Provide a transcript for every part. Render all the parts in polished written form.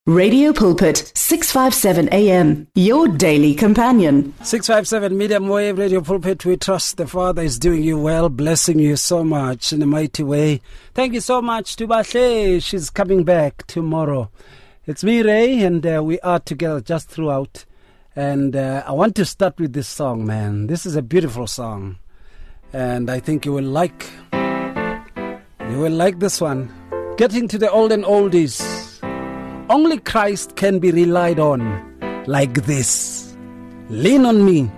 Radio Pulpit, 657 AM, your daily companion. 657 medium wave Radio Pulpit. We trust the Father is doing you well, blessing you so much in a mighty way. Thank you so much to Bashe. She's coming back tomorrow. It's me, Ray, and we are together just throughout. And I want to start with this song, man. This is a beautiful song, and I think you will like this one. Getting to the old and oldies. Only Christ can be relied on like this. Lean on me.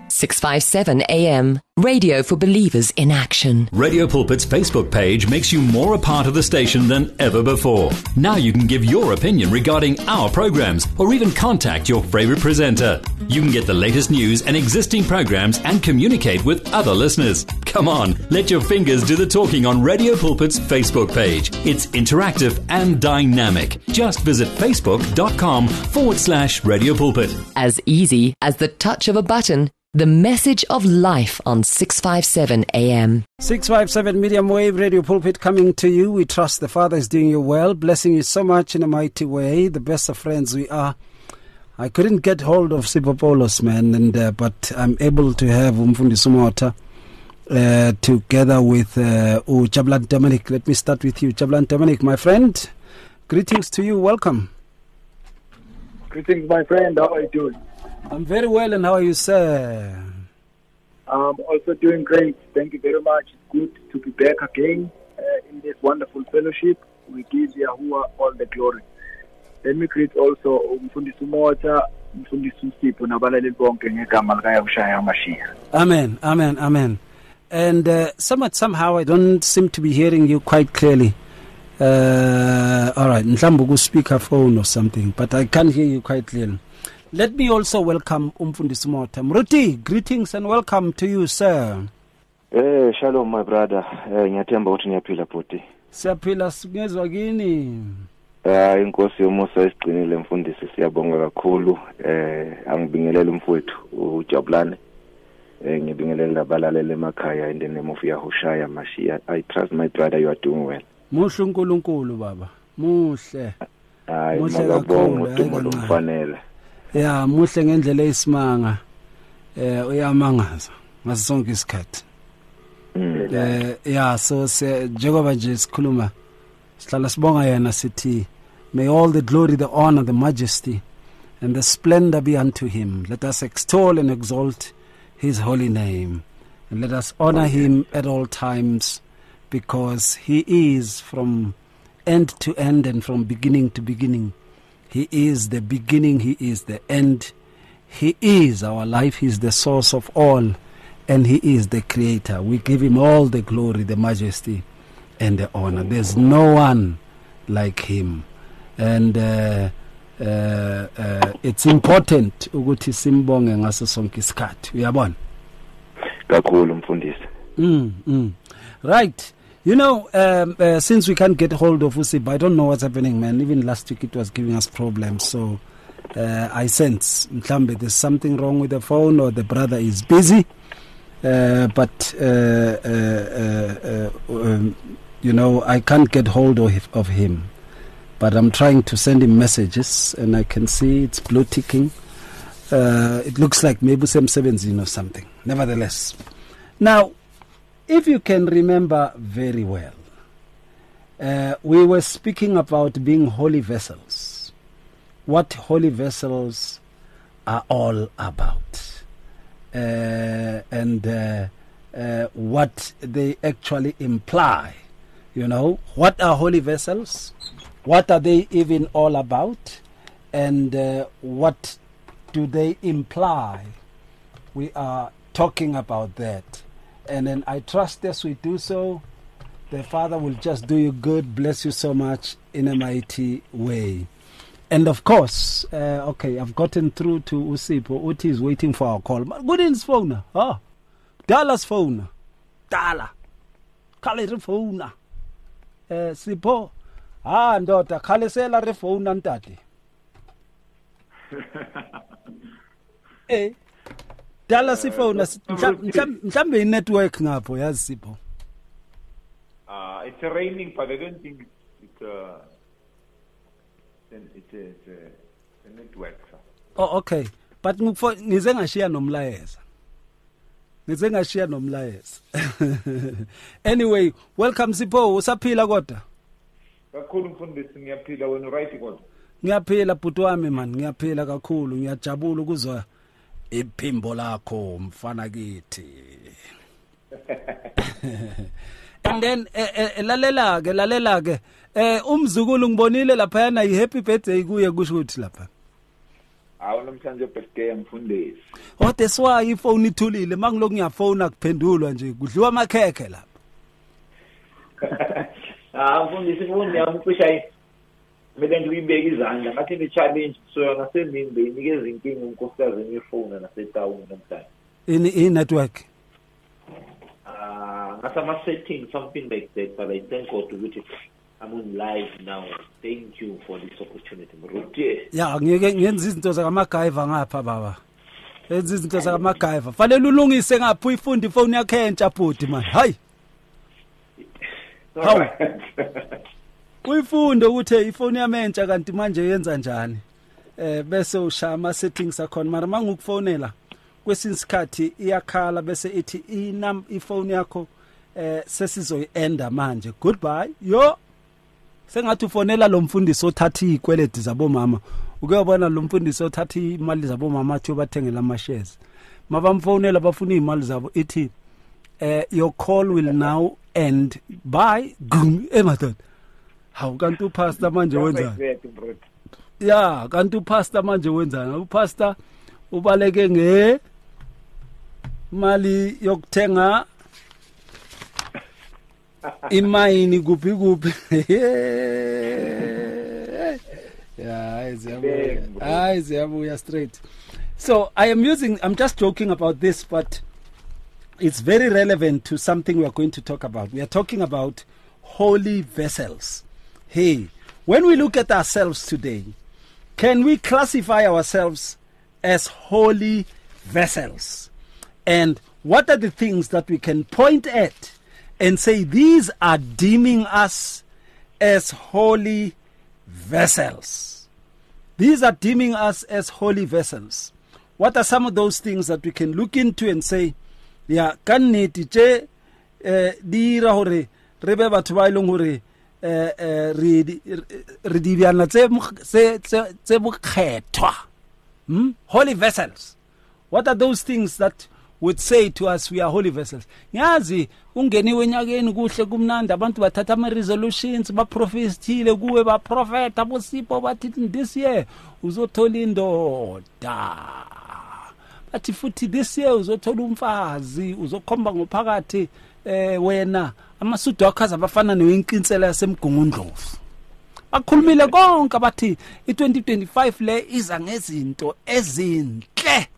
657 AM, radio for believers in action. Radio Pulpit's Facebook page makes you more a part of the station than ever before. Now you can give your opinion regarding our programs or even contact your favorite presenter. You can get the latest news and existing programs and communicate with other listeners. Come on, let your fingers do the talking on Radio Pulpit's Facebook page. It's interactive and dynamic. Just visit facebook.com/Radio Pulpit. As easy as the touch of a button. The message of life on 657 AM. 657 medium wave Radio Pulpit coming to you. We trust the Father is doing you well, blessing you so much in a mighty way. The best of friends we are. I couldn't get hold of Sipopolos, man, but I'm able to have Umfundisi Mota together with Jabulani Dominic. Let me start with you, Jabulani Dominic, my friend. Greetings to you. Welcome. Greetings, my friend. How are you doing? I'm very well, and how are you, sir? I'm also doing great. Thank you very much. It's good to be back again in this wonderful fellowship. We give Yahuwah all the glory. Let me greet also Umfundisi Mota, Umfundisi Sipho, nabalaleli bonke ngegama likaYahushua HaMashiach. Amen, amen, amen. And somehow I don't seem to be hearing you quite clearly. All right, mhlawumbe ku-speakerphone or something, but I can't hear you quite clearly. Let me also welcome Umfundisi Mota. Mruti, greetings and welcome to you, sir. Shalom, my brother. Ngiyathemba ukuthi niyaphila bhuti. Siyaphila singezwa kini. Inkosi yomusa isiqinile mfundisi, siyabonga kakhulu. Angibingelele mfowethu uJabulani. Ngibingelele abalaleli emakhaya in the name of Yahushua HaMashiach. I trust my brother you are doing well. Muhle uNkulunkulu baba. Muhle. Muhle kakhulu udumo lomfanele. Ya muhle ngendlela eyisimanga uyamangaza ngaso sonke isikhathi. So njengoba nje sikhuluma sihlala sibonga yena sithi may all the glory, the honor, the majesty and the splendor be unto him. Let us extol and exalt his holy name, and let us honor him at all times, because he is from end to end and from beginning to beginning. He is the beginning, he is the end, he is our life, he is the source of all, and he is the creator. We give him all the glory, the majesty, and the honor. There's no one like him. And it's important ukuthi simbonge ngaso sonke isikhathi. Uyabona? Kakhulu mfundisi. Right. You know, since we can't get hold of Usip, I don't know what's happening, man. Even last week it was giving us problems. So I sense, Mhlambe, there's something wrong with the phone or the brother is busy. But you know, I can't get hold of him. But I'm trying to send him messages, and I can see it's blue ticking. It looks like maybe some 17 or something. Nevertheless. Now, if you can remember very well, we were speaking about being holy vessels. What holy vessels are all about. And what they actually imply. You know, what are holy vessels? What are they even all about? And what do they imply? We are talking about that. And then I trust as we do so, the Father will just do you good, bless you so much in a mighty way. And of course, okay, I've gotten through to Usipo. Uti is waiting for our call. Good in his phone. Oh, Dallas phone. Dala. Kale phone. Sipo. Ndoda, khalesela re phone ntate. Dallas phone mhlambe network ngapho yazi Sipho. It's raining, but I don't think it's It's a network, sir. Oh, okay. But ngize ngashiya nomlayeza. Anyway, welcome Sipho, usaphila kodwa? Kakhulu mfundisi ngiyaphila wena right kodwa. Ngiyaphila bhuti wami man, ngiyaphila kakhulu, ngiyajabula ukuzwa iphimbo lakho mfana kithi. And then lalela ke umzukulu ngibonile lapha yana happy birthday kuye kusho ukuthi lapha. Awu namhlanje birthday mfundisi. Oh that's why ifone ithulile mangiloku ngiyafona kuphendulwa nje kudliwa amakhekhe lapha. Mfundisi fundi yamqisha mina ngibeke izandla ngathi le challenge so yona semini inikeza inkinga unkosikazi ngifona nasetown namhlanje. In network. Ngasa setting something like that, but I thank God ukuthi I'm on live now. Thank you for this opportunity, Mruti. Yeah, ngenza izinto zakamagaiva ngapha baba. Enza izinto zakamagaiva. Fanele ulungise ngapha uyifunde ifone yakhe entsha bhuti man. Hayi. Hawu. Uyifunde ukuthi ifone yami entsha kanti manje yenza njani. Bese ushaya ama settings akhona mara mangukufonela kwesinsikhathi iyakhala bese ithi ifone yakho sesizoyenda manje. Goodbye. Yo. Sengathi ufonela lo mfundisi othatha izikweledi zabo mama. Ukuyobona lo mfundisi othatha imali zabo mama athi ubathengela ama shares. Mabamfonela bafuna imali zabo ithi your call will now end. Bye. Gum emadoda. Hawu kanti upastor manje wenzani? Yeah, kanti upastor manje wenzani? Upastor ubaleke mali yokuthenga imayini kuphi yeah ziyabuya straight. So I'm just joking about this, but it's very relevant to something we are going to talk about. We are talking about holy vessels. Hey, when we look at ourselves today, can we classify ourselves as holy vessels? And what are the things that we can point at and say these are deeming us as holy vessels? These are deeming us as holy vessels. What are some of those things that we can look into and say, yeah, kannete tje dira hore re be batho ba ileng hore re di bana tse bokgethwa. Holy vessels. What are those things that would say to us we are holy vessels? Ngiyazi ungeniwe enyakeni kuhle kumnandi abantu bathatha ama resolutions ba prophetile kuwe ba prophet abosipho bathi this year uzothola indoda. Bathi futhi this year uzothola umfazi uzokhomba ngophakathi wena amasudu akhaza abafana newenkinsela yasemgungundlovu. Bakhulumile konke bathi i2025 le iza ngezinto ezinhle.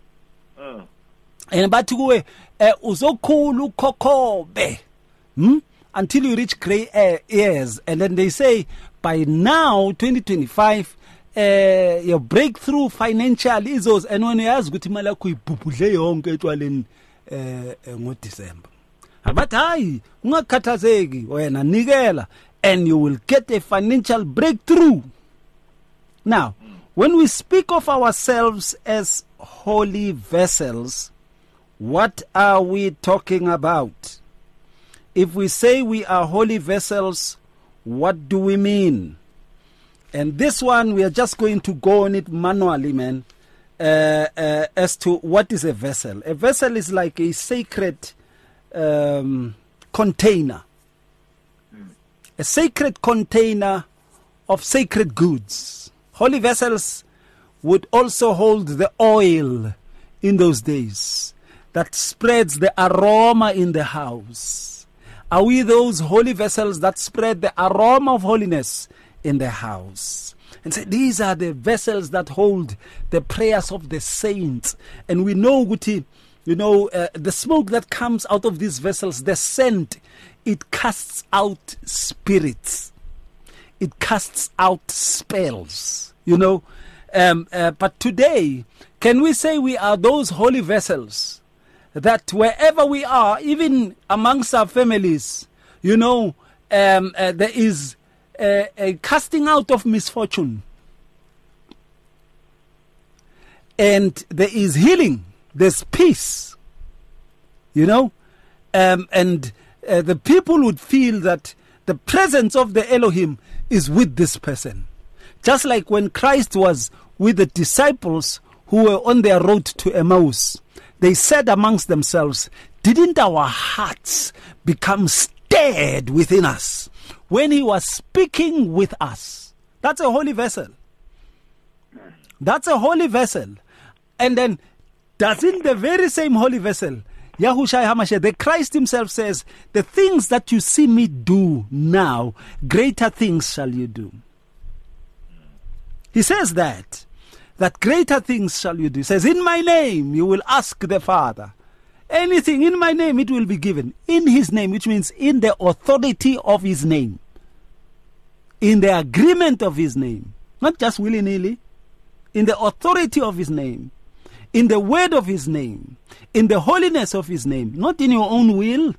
And bathi kuwe uzokhula ukhokhobe until you reach gray years, and then they say by now 2025 your breakthrough financially is those, and when uyazi ukuthi imali yakho ibhubhudle yonke etwaleni ngoDecember. But hayi ungakhathazeki wena nikela and you will get a financial breakthrough. Now, when we speak of ourselves as holy vessels, what are we talking about? If we say we are holy vessels, what do we mean? And this one, we are just going to go on it manually, man, as to what is a vessel. A vessel is like a sacred container. A sacred container of sacred goods. Holy vessels would also hold the oil in those days that spreads the aroma in the house. Are we those holy vessels that spread the aroma of holiness in the house? And say these are the vessels that hold the prayers of the saints. And we know, Guti, the smoke that comes out of these vessels, the scent, it casts out spirits. It casts out spells, But today, can we say we are those holy vessels that wherever we are, even amongst our families, there is a casting out of misfortune. and there is healing, there's peace, and the people would feel that the presence of the Elohim is with this person. Just like when Christ was with the disciples who were on their road to Emmaus, they said amongst themselves, didn't our hearts become stirred within us when he was speaking with us? That's a holy vessel. That's a holy vessel. And then, doesn't the very same holy vessel, Yahushua HaMashiach, the Christ himself says, the things that you see me do now, greater things shall you do. He says that greater things shall you do. He says, in my name you will ask the Father. Anything in my name it will be given. In his name, which means in the authority of his name. In the agreement of his name. Not just willy-nilly. In the authority of his name. In the word of his name. In the holiness of his name. Not in your own will.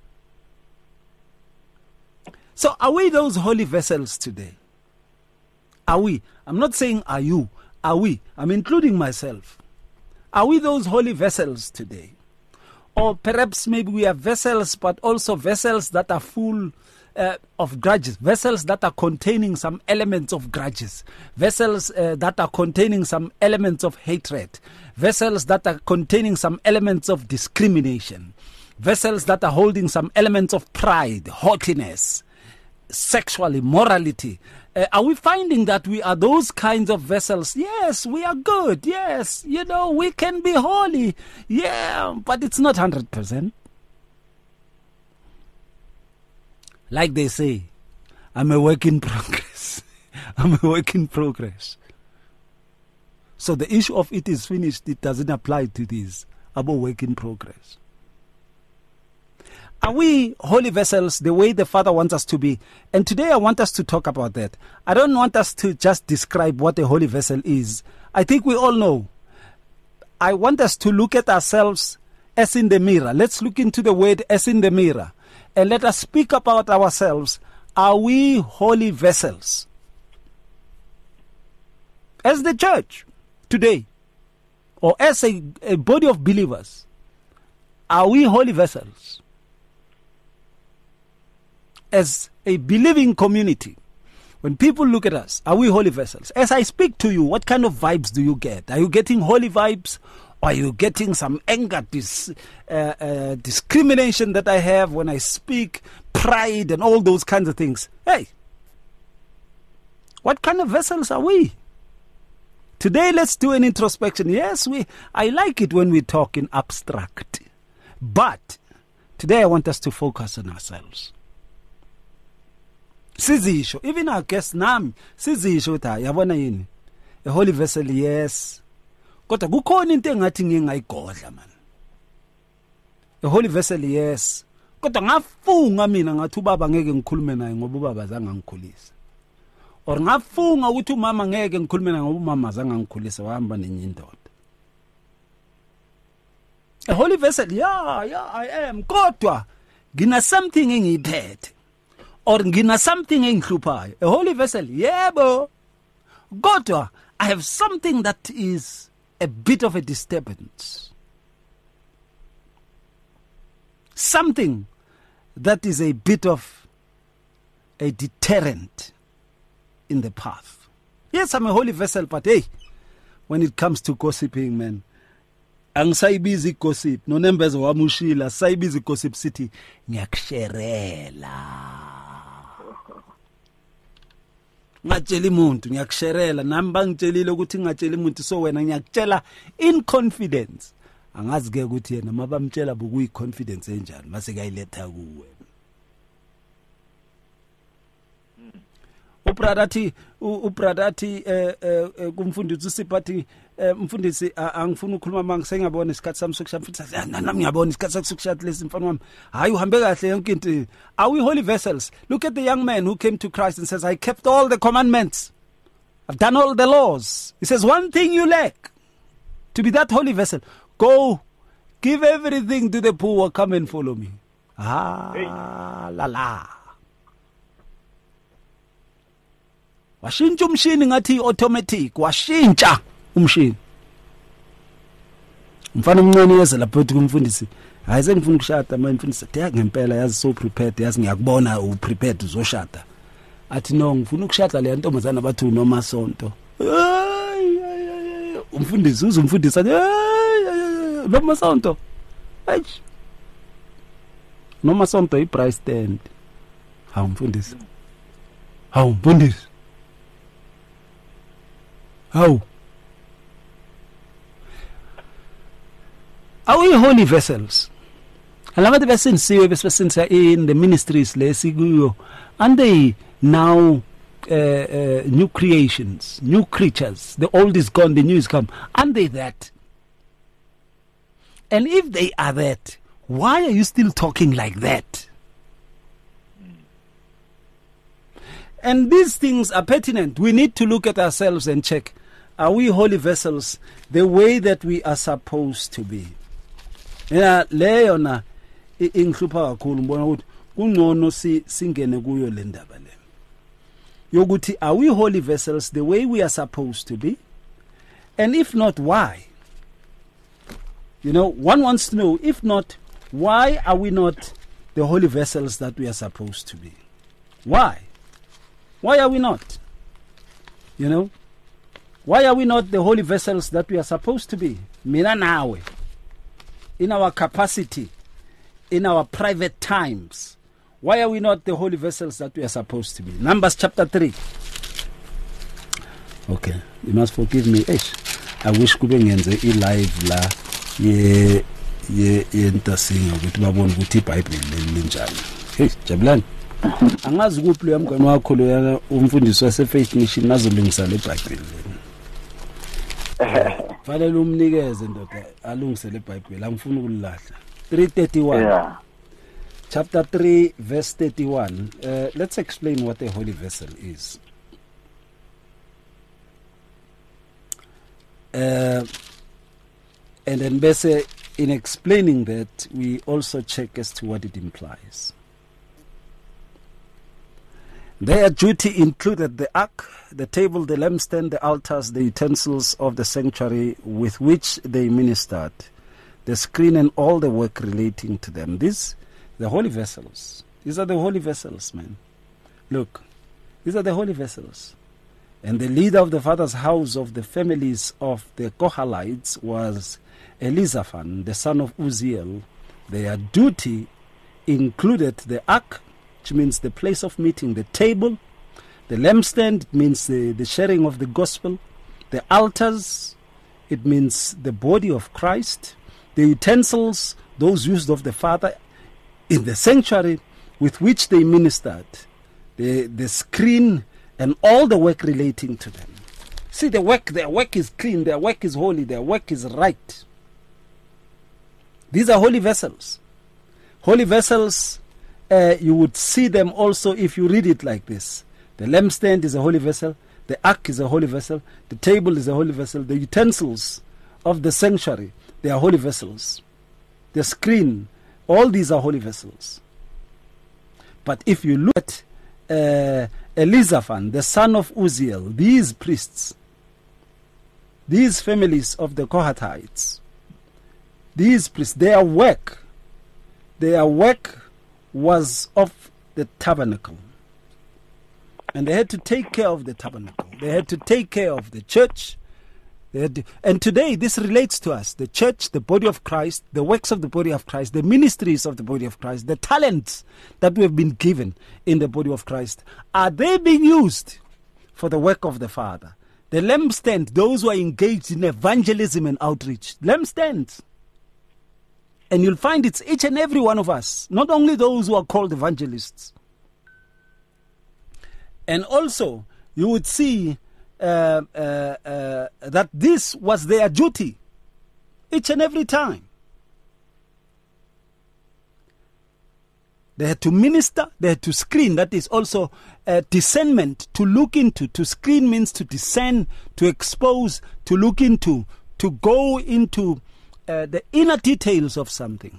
So are we those holy vessels today? Are we? I'm not saying are you. Are we? I'm including myself. Are we those holy vessels today? Or perhaps maybe we are vessels, but also vessels that are full of grudges. Vessels that are containing some elements of grudges. Vessels that are containing some elements of hatred. Vessels that are containing some elements of discrimination. Vessels that are holding some elements of pride, haughtiness, sexual immorality. Are we finding that we are those kinds of vessels? Yes, we are good. Yes, we can be holy. Yeah, but it's not 100%. Like they say, I'm a work in progress. I'm a work in progress. So the issue of it is finished, it doesn't apply to this. I'm a work in progress. Are we holy vessels the way the Father wants us to be? And today I want us to talk about that. I don't want us to just describe what a holy vessel is. I think we all know. I want us to look at ourselves as in the mirror. Let's look into the word as in the mirror. And let us speak about ourselves. Are we holy vessels? As the church today, or as a body of believers, are we holy vessels? As a believing community, when people look at us, are we holy vessels? As I speak to you, what kind of vibes do you get? Are you getting holy vibes? Or are you getting some anger, discrimination that I have when I speak, pride and all those kinds of things? Hey, what kind of vessels are we? Today, let's do an introspection. Yes, I like it when we talk in abstract. But today I want us to focus on ourselves. Sizisho, even our guest nami sizisho ukuthi yabona yini a holy vessel, yes, kodwa kukhona into engathi ngingayigodla man. A holy vessel, yes, kodwa ngafunga mina ngathi ubaba ngeke ngikhulume naye ngoba ubaba azange ngikhulisa, or ngafunga ukuthi umama ngeke ngikhulume naye ngoba umama azange ngikhulisa, wahamba nenye indoda. A holy vessel, yeah I am, kodwa ngina something engiyiphethe. Or ngina something engihluphayo. A holy vessel, yebo. Kodwa I have something that is a bit of a disturbance. Something that is a bit of a deterrent in the path. Yes, I'm a holy vessel, but hey, when it comes to gossiping, man, angisayibizi gossip. No nembeza wamushila, sayibizi gossip city. Ngiyakusherela. Ngatshela umuntu ngiyakusherela, nami bangitshelile ukuthi ngatshela umuntu, so wena ngiyakutshela in confidence. Angazi ke ukuthi yena mabamtshela bukuyi confidence enjani mase kayiletha kuwe. Ubradathi kumfundisi uSiphathi mfundisi angifuna ukukhuluma manje ngiyabona isikhathi sami sokushaya, mfundisi nami ngiyabona isikhathi sami sokushaya lesi mfana wami, hayi uhambe kahle yonke into. Are we holy vessels? Look at the young man who came to Christ and says, I kept all the commandments, I've done all the laws. He says, one thing you lack to be that holy vessel, go give everything to the poor, come and follow me. La washintsha umshini ngathi automatic, washintsha umshini. Mfana omncane yeza lapho kumfundisi. Hayi sengifuna ukushada manje mfundisi athi ngempela yazi so prepared yazi ngiyakubona u prepared uzoshada. Athi no ngifuna ukushada le ntombazana abathi uNomasonto. Umfundisi uzumfundisa athi Nomasonto. Hayi. Nomasonto iprice stand. Hawu mfundisi. Hawu mfundisi. Hawu. Are we holy vessels? Alamat besinsiwe besinsa in the ministries lesikuyo. And they now new creations, new creatures. The old is gone, the new is come. Aren't they that? And if they are that, why are you still talking like that? And these things are pertinent. We need to look at ourselves and check, are we holy vessels the way that we are supposed to be? Leyo na inhlupha kakhulu mbona ukuthi kungcono singene kuyo le ndaba le. Yokuthi are we holy vessels the way we are supposed to be? And if not, why? You know, one wants to know, if not, why are we not the holy vessels that we are supposed to be? Why? Why are we not? You know? Why are we not the holy vessels that we are supposed to be? Mina nawe. In our capacity, in our private times. Why are we not the holy vessels that we are supposed to be? Numbers chapter 3. Okay, you must forgive me. I wish kube ngenze live la ye entasinga ukuthi babone ukuthi iBhayibheli linjani. Hey, Jabulani. Angazi kuphi lo yamgani wakho lo yana umfundisi wase Faith Mission nazolungisa le Bible. Fanele umnikeze ndoda alungise le Bible angifuni ukulahla. 331. Yeah. Chapter 3 verse 31. Let's explain what a holy vessel is. And then bese in explaining that we also check as to what it implies. Their duty included the ark, the table, the lampstand, the altars, the utensils of the sanctuary with which they ministered, the screen and all the work relating to them. These the holy vessels. These are the holy vessels, man. Look, these are the holy vessels. And the leader of the father's house of the families of the Kohalites was Elizaphan, the son of Uzziel. Their duty included the ark, which means the place of meeting, the table, the lampstand, it means the sharing of the gospel, the altars, it means the body of Christ, the utensils, those used of the Father in the sanctuary with which they ministered, the screen and all the work relating to them. See, their work is clean, their work is holy, their work is right. These are holy vessels. Holy vessels, you would see them also if you read it like this. The lampstand is a holy vessel, the ark is a holy vessel, the table is a holy vessel, the utensils of the sanctuary, they are holy vessels. The screen, all these are holy vessels. But if you look at Elizaphan, the son of Uzziel, these priests, these families of the Kohathites, these priests, their work was of the tabernacle. And they had to take care of the tabernacle. They had to take care of the church. And today this relates to us, the church, the body of Christ, the works of the body of Christ, the ministries of the body of Christ, the talents that we have been given in the body of Christ. Are they being used for the work of the Father? The lampstand, those who are engaged in evangelism and outreach, lampstands. And you'll find it's each and every one of us, not only those who are called evangelists. And also, you would see that this was their duty each and every time. They had to minister, they had to screen. That is also discernment, to look into. To screen means to discern, to expose, to look into, to go into the inner details of something.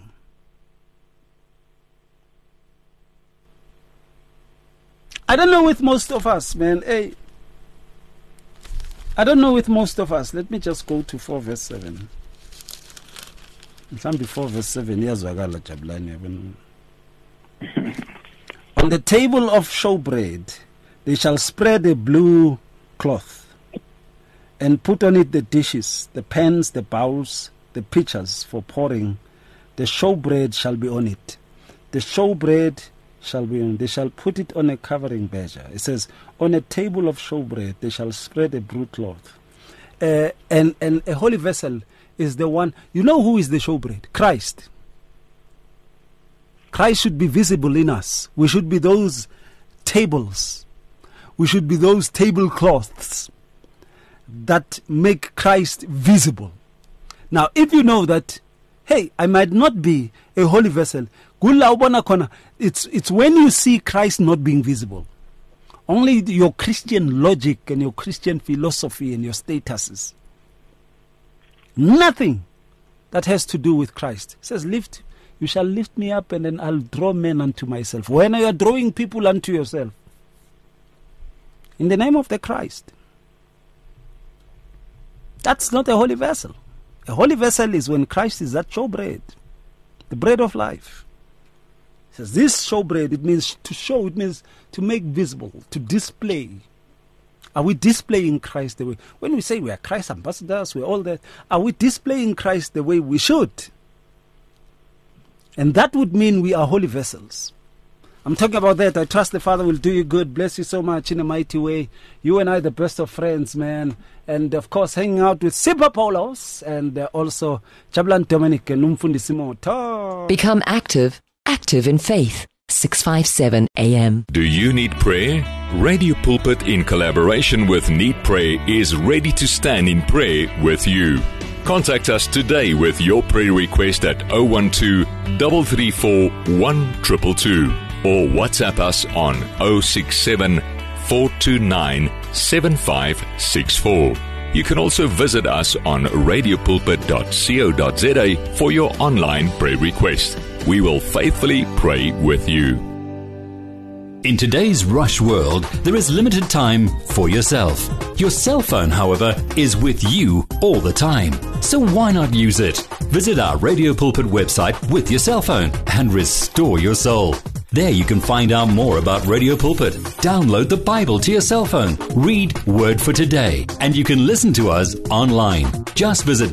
I don't know with most of us, man. Hey, I don't know with most of us. Let me just go to 4 verse 7. Mhlambe 4 verse 7 iyazwakala Jabulani yabona. On the table of showbread they shall spread a blue cloth and put on it the dishes, the pans, the bowls, the pitchers for pouring. The showbread shall be on it. The showbread shall be on. They shall put it on a covering measure. It says, on a table of showbread they shall spread a blue cloth. And a holy vessel is the one. You know who is the showbread? Christ. Christ should be visible in us. We should be those tables. We should be those tablecloths that make Christ visible. Now, if you know that, hey, I might not be a holy vessel, it's when you see Christ not being visible. Only your Christian logic and your Christian philosophy and your statuses. Nothing that has to do with Christ. It says, you shall lift me up and then I'll draw men unto myself. When you are drawing people unto yourself? In the name of the Christ. That's not a holy vessel. A holy vessel is when Christ is that showbread, the bread of life. It says this showbread, it means to show, it means to make visible, to display. Are we displaying Christ the way? When we say we are Christ ambassadors, we're all that, are we displaying Christ the way we should? And that would mean we are holy vessels. I'm talking about that. I trust the Father will do you good. Bless you so much in a mighty way. You and I, the best of friends, man. And of course, hanging out with Sipho Paulos and also Jabulani Dominic and Umfundisi Moto. Become active in faith. 657 AM. Do you need prayer? Radio Pulpit, in collaboration with Need Prayer, is ready to stand in prayer with you. Contact us today with your prayer request at 012 334 1222 or WhatsApp us on 067 429 7564. You can also visit us on radiopulpit.co.za for your online prayer request. We will faithfully pray with you. In today's rush world, there is limited time for yourself. Your cell phone, however, is with you all the time. So why not use it? Visit our Radio Pulpit website with your cell phone and restore your soul. There you can find out more about Radio Pulpit. Download the Bible to your cell phone. Read Word for Today. And you can listen to us online. Just visit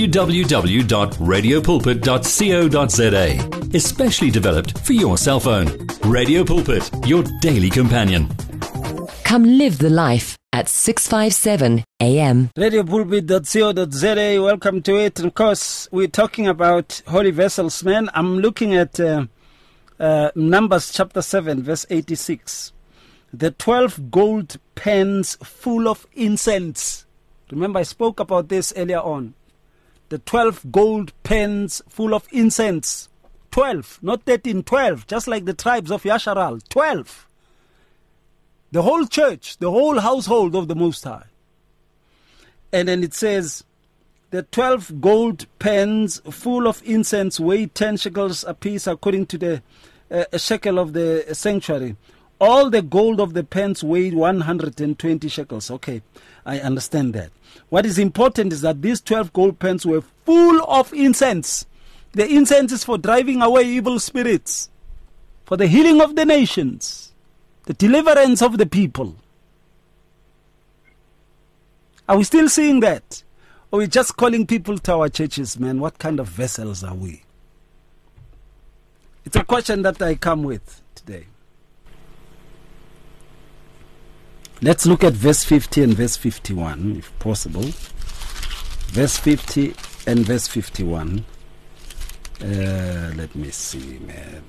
www.radiopulpit.co.za. Especially developed for your cell phone. Radio Pulpit, your daily companion. Come live the life at 657 AM. Radiopulpit.co.za. Welcome to it. And of course, we're talking about holy vessels, man. I'm looking at Numbers chapter 7, verse 86. The 12 gold pans full of incense. Remember, I spoke about this earlier on. The 12 gold pans full of incense. 12, not 13, 12, just like the tribes of Yasharal. 12. The whole church, the whole household of the Most High. And then it says, the 12 gold pans full of incense weigh 10 shekels apiece according to the shekel of the sanctuary. All the gold of the pans weighed 120 shekels. Okay, I understand that. What is important is that these 12 gold pans were full of incense. The incense is for driving away evil spirits, for the healing of the nations, the deliverance of the people. Are we still seeing that? Or are we just calling people to our churches, man? What kind of vessels are we? It's a question that I come with today. Let's look at verse 50 and verse 51, if possible. Verse 50 and verse 51. Let me see, man.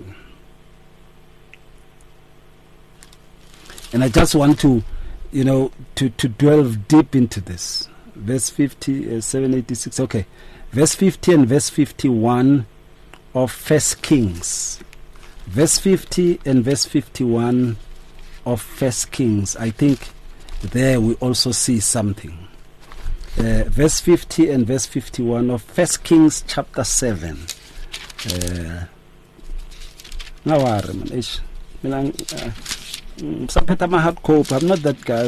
And I just want to, to delve deep into this. Verse 50, 786. Okay. Verse 50 and verse 51 of 1 Kings. Verse 50 and verse 51 of 1 Kings. I think there we also see something. Verse 50 and verse 51 of 1 Kings chapter 7. I'm not that guy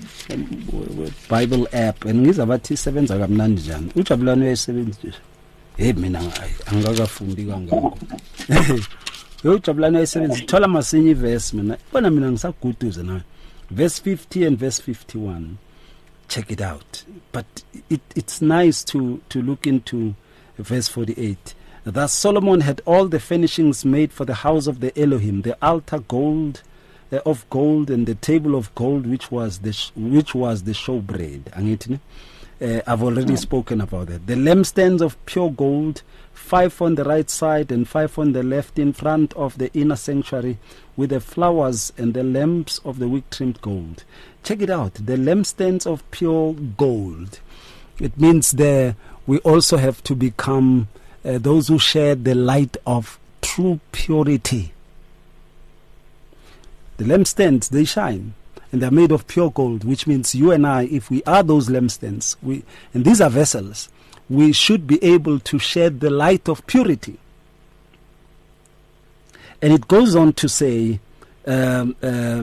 with Bible app and he's about 7 Jabulani hey mina angakafundi kangako yo Jabulani ayisebenza thola masinye verse mina bona mina ngisaguduze nawe verse 50 and verse 51. Check it out. But it's nice to look into verse 48. Thus Solomon had all the furnishings made for the house of the Elohim, the altar of gold and the table of gold, which was the showbread. I've already spoken about that. The lampstands of pure gold, 5 on the right side and 5 on the left in front of the inner sanctuary, with the flowers and the lamps of the wick-trimmed gold. Check it out. The lampstands of pure gold. It means we also have to become those who share the light of true purity. The lampstands, they shine. And they're made of pure gold, which means you and I, if we are those lampstands, and these are vessels, we should be able to shed the light of purity. And it goes on to say, 5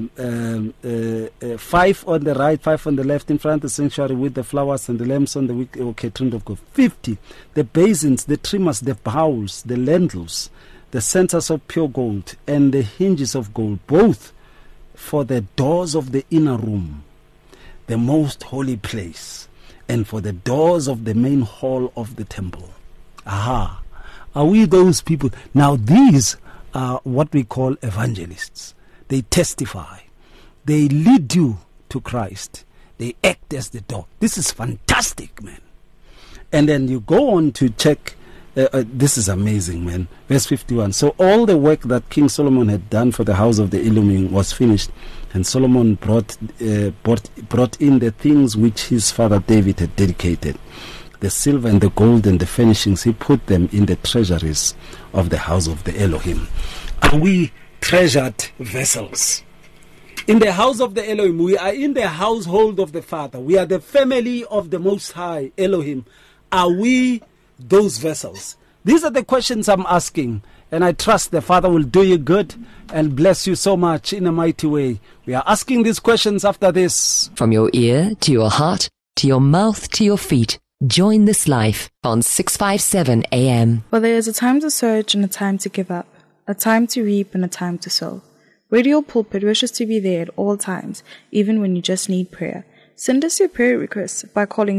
on the right, 5 on the left in front of the sanctuary, with the flowers and the lamps on the wick, trimmed of gold. 50, the basins, the trimmers, the bowls, the lentils, the centers of pure gold, and the hinges of gold, both for the doors of the inner room, the most holy place, and for the doors of the main hall of the temple. Aha. Are we those people? Now these are what we call evangelists. They testify. They lead you to Christ. They act as the door. This is fantastic, man. And then you go on to check. This is amazing, man. Verse 51. So all the work that King Solomon had done for the house of the Elohim was finished, and Solomon brought in the things which his father David had dedicated. The silver and the gold and the furnishings, he put them in the treasuries of the house of the Elohim. Are we treasured vessels? In the house of the Elohim, we are in the household of the Father. We are the family of the Most High Elohim. Are we those vessels? These are the questions I'm asking, and I trust the Father will do you good and bless you so much in a mighty way. We are asking these questions after this. From your ear to your heart, to your mouth, to your feet, join this life on 657 AM. For there is a time to search and a time to give up, a time to reap and a time to sow. Radio Pulpit wishes to be there at all times, even when you just need prayer. Send us your prayer requests by calling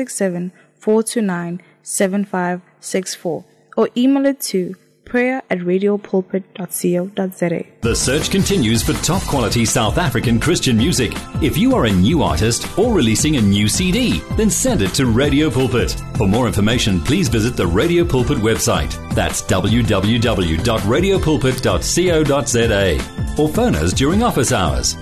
067-429-7564 or email it to prayer@radiopulpit.co.za. The search continues for top quality South African Christian music. If you are a new artist or releasing a new CD, then send it to Radio Pulpit. For more information, please visit the Radio Pulpit website. That's www.radiopulpit.co.za. Or phone us during office hours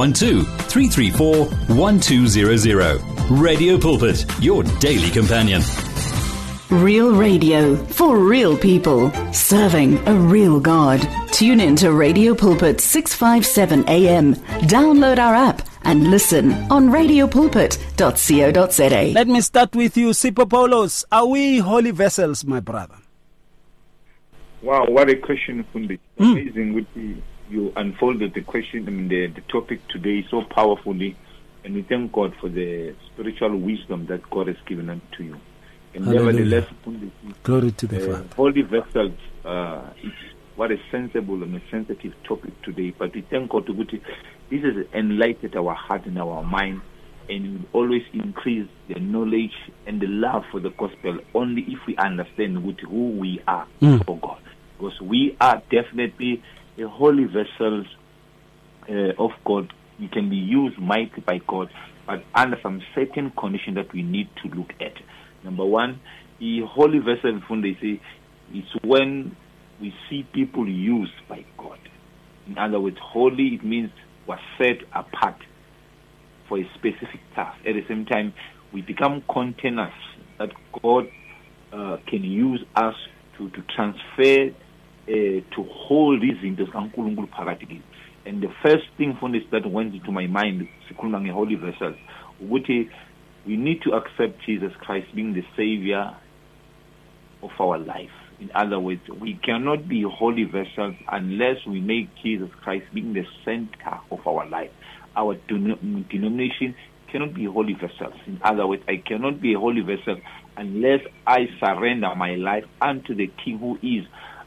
012-334-1200. Radio Pulpit, your daily companion. Real radio for real people, serving a real God. Tune in to Radio Pulpit 657 AM. Download our app and listen on radiopulpit.co.za. Let me start with you, Sipho Paulos. Are we holy vessels, my brother? Wow, what a question, Fundi. Amazing with you unfolded the question. I mean, the topic today so powerfully, and we thank God for the spiritual wisdom that God has given unto you. And nevertheless, glory to the Father. Holy vessels, it's what a sensible and a sensitive topic today. But we thank God to this has enlightened our heart and our mind, and it will always increase the knowledge and the love for the gospel only if we understand who we are for God. Because we are definitely the holy vessels of God. We can be used mightily by God, but under some certain condition that we need to look at. Number one, the holy vessel, they say, is when we see people used by God. In other words, holy, it means was set apart for a specific task. At the same time, we become containers that God can use us to transfer, to hold these into Kankulunkulu Paradigi. And the first thing from this that went into my mind, Sikulunga holy vessels, we need to accept Jesus Christ being the Savior of our life. In other words, we cannot be holy vessels unless we make Jesus Christ being the center of our life. Our denomination cannot be holy vessels. In other words, I cannot be a holy vessel unless I surrender my life unto the King who is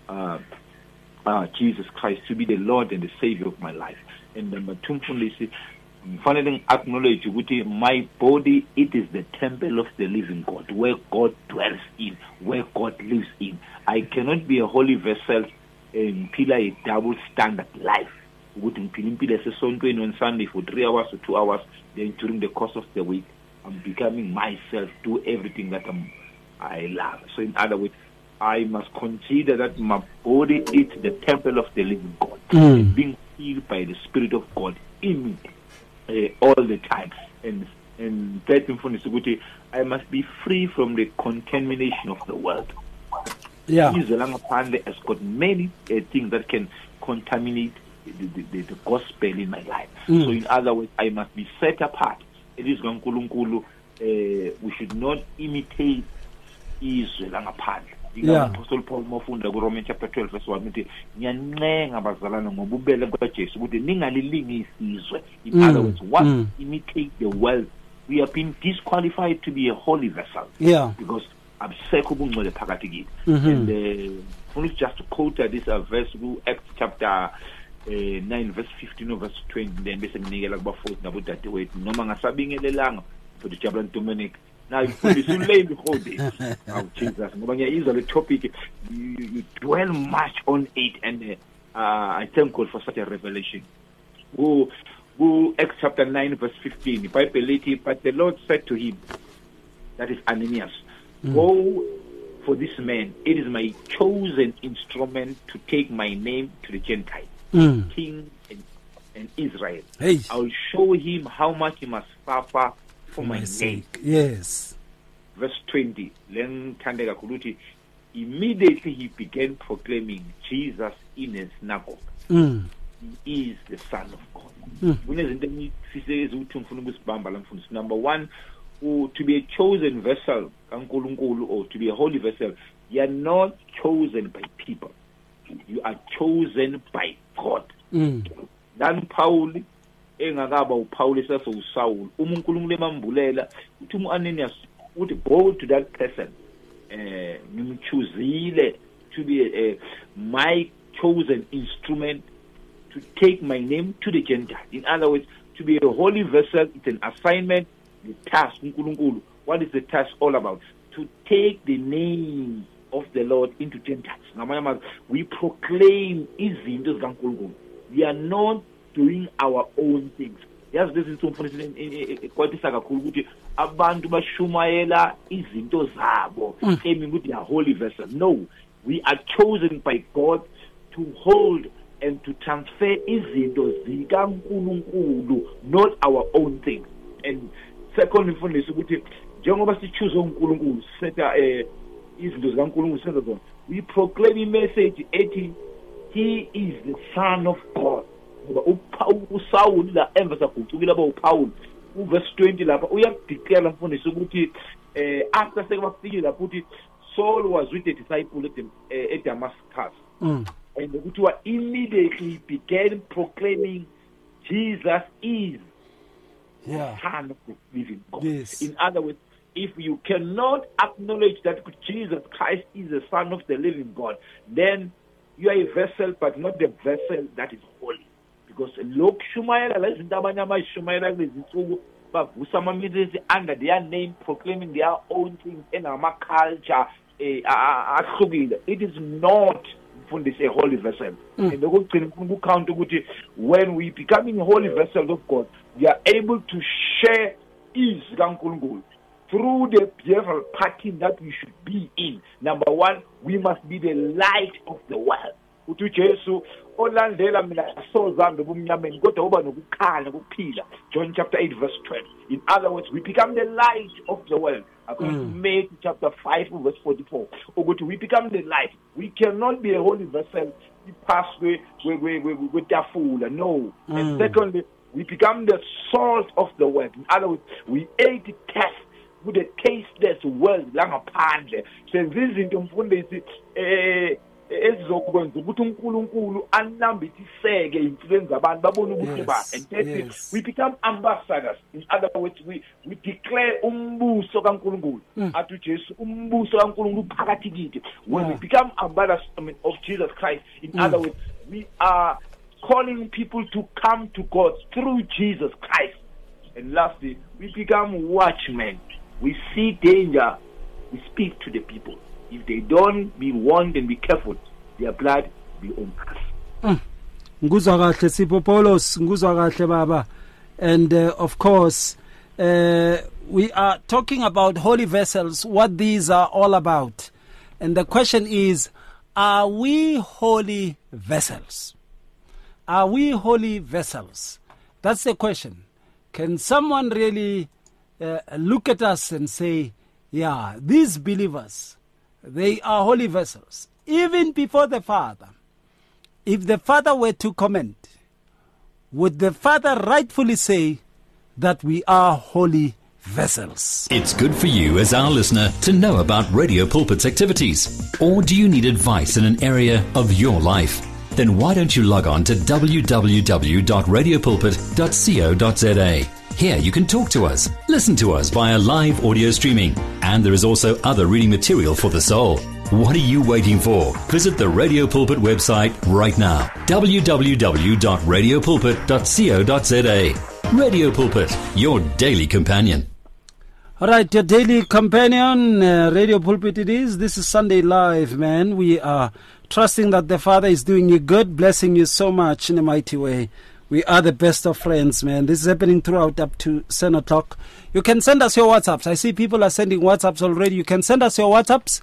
Jesus Christ to be the Lord and the Savior of my life. And number two, finally acknowledge my body, it is the temple of the living God, where God dwells in, where God lives in. I cannot be a holy vessel and pillar a double standard life. On Sunday for 3 hours or 2 hours, then during the course of the week, I'm becoming myself, do everything that I love. So in other words, I must consider that my body is the temple of the living God, and being filled by the Spirit of God in me all the time. And third thing, I must be free from the contamination of the world. Yeah. Israel has got many things that can contaminate the gospel in my life. So in other words, I must be set apart. It is Gankulunkulu. We should not imitate Israel ngaphandle. Yeah. Apostle Paul mofunda ku Romans chapter 12 verse 1 uthi ngiyancenga bazalana ngobubele kwaJesu ukuthi ningalilingi isizwe. In other words, once imitate the world, we have been disqualified to be a holy vessel. Yeah. Because absekho ubungcwele phakathi kithi. And only just to quote this verse ku Acts chapter 9 verse 15 or verse 20, then bese nginikela kubafundi nabodadewethu noma ngasabingelelanga for the Jablan Dominic. Now you put this lay before this. Oh Jesus, ngoba ngiyayizwa le topic, you dwell much on it, and I thank God for such a revelation. Go Acts chapter 9 verse 15. But the Lord said to him, that is Ananias, go for this man. It is my chosen instrument to take my name to the Gentiles, King and Israel. Hey. I will show him how much he must suffer for my name. Yes. Verse 20. Immediately he began proclaiming Jesus in his synagogue. He is the Son of God. Number one, to be a chosen vessel, or to be a holy vessel, you are not chosen by people. You are chosen by God. Dan Paul engakaba uPaul esaso uSaul uNkulunkulu emambulela uthi uAnanias uthi go to that person ngimchuzile to be my chosen instrument to take my name to the Gentiles. In other words, to be a holy vessel, it's an assignment, the task. uNkulunkulu, what is the task all about? To take the name of the Lord into Gentiles. We proclaim izinto zikaNkulunkulu. We are not doing our own things. Yes, this is something kwatisa kakhulu ukuthi abantu bashumayela izinto zabo aiming ukuthi are holy vessels. No, we are chosen by God to hold and to transfer izinto zikaNkulunkulu, not our own things. And second mfundisi ukuthi njengoba sichoose uNkulunkulu setha izinto zikaNkulunkulu senza zona, we proclaim a message ethi he is the Son of God. uSaul la emva sagucukile aba uPaul verse 20 lapha uyakudeclare mfundisi ukuthi after sekubafikile lapho uthi Saul was with the disciple at Damascus, and ukuthi immediately began proclaiming Jesus is the Son of the living God. Yes. In other words, if you cannot acknowledge that Jesus Christ is the Son of the living God, then you are a vessel, but not the vessel that is holy. Because look, Shumayela, under their name, proclaiming their own things in our culture, it is not a holy vessel. When we becoming holy vessels of God, we are able to share His through the behavioral pattern that we should be in. Number one, we must be the light of the world. John chapter 8 verse 12. In other words, we become the light of the world. According to Matthew chapter 5 verse 44. We become the light. We cannot be a holy vessel. We pass with their fool. No. And secondly, we become the salt of the world. In other words, we ate the test with the tasteless world. So this is ezizokwenza ukuthi uNkulunkulu anambithiseke impilweni zabantu babone ukuthi ba. And then we become ambassadors. In other words, we declare umbuso kaNkulunkulu. Athu Jesu umbuso kaNkulunkulu phakathi kithi. When we become ambassadors of Jesus Christ, in other words, we are calling people to come to God through Jesus Christ. And lastly, we become watchmen. We see danger, we speak to the people. If they don't be warned and be careful, their blood will be on us. Nguzwa kahle Sipho Paulos, nguzwa kahle baba. And of course, we are talking about holy vessels, what these are all about. And the question is, are we holy vessels? Are we holy vessels? That's the question. Can someone really look at us and say, yeah, these believers, they are holy vessels? Even before the Father, if the Father were to comment, would the Father rightfully say that we are holy vessels? It's good for you as our listener to know about Radio Pulpit's activities. Or do you need advice in an area of your life? Then why don't you log on to www.radiopulpit.co.za. Here you can talk to us, listen to us via live audio streaming, and there is also other reading material for the soul. What are you waiting for? Visit the Radio Pulpit website right now, www.radiopulpit.co.za. Radio Pulpit, your daily companion. All right, your daily companion, Radio Pulpit it is. This is Sunday Live, man. We are trusting that the Father is doing you good, blessing you so much in a mighty way. We are the best of friends, man. This is happening throughout up to 7 o'clock. You can send us your WhatsApps. I see people are sending WhatsApps already. You can send us your WhatsApps,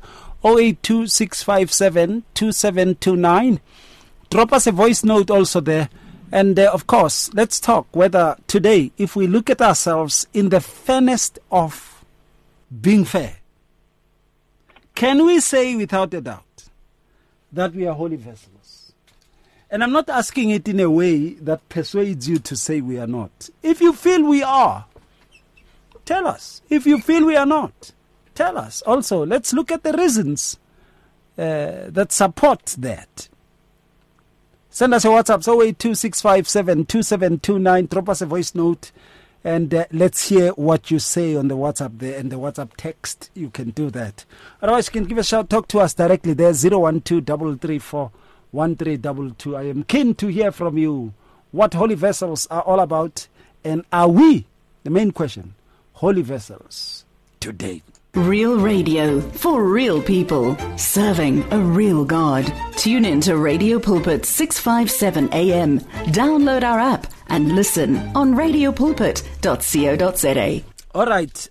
082-657-2729. Drop us a voice note also there. And of course, let's talk whether today, if we look at ourselves in the fairness of being fair, can we say without a doubt that we are holy vessels? And I'm not asking it in a way that persuades you to say we are not. If you feel we are, tell us. If you feel we are not, tell us. Also, let's look at the reasons that support that. Send us a WhatsApp, 082-657-2729. Drop us a voice note, and let's hear what you say on the WhatsApp there and the WhatsApp text. You can do that. Otherwise, you can give a shout, talk to us directly there, 012-334-1322. I am keen to hear from you what holy vessels are all about, and are we, the main question, holy vessels today? Real radio for real people, serving a real God. Tune in to Radio Pulpit 657 AM. Download our app and listen on radiopulpit.co.za. All right.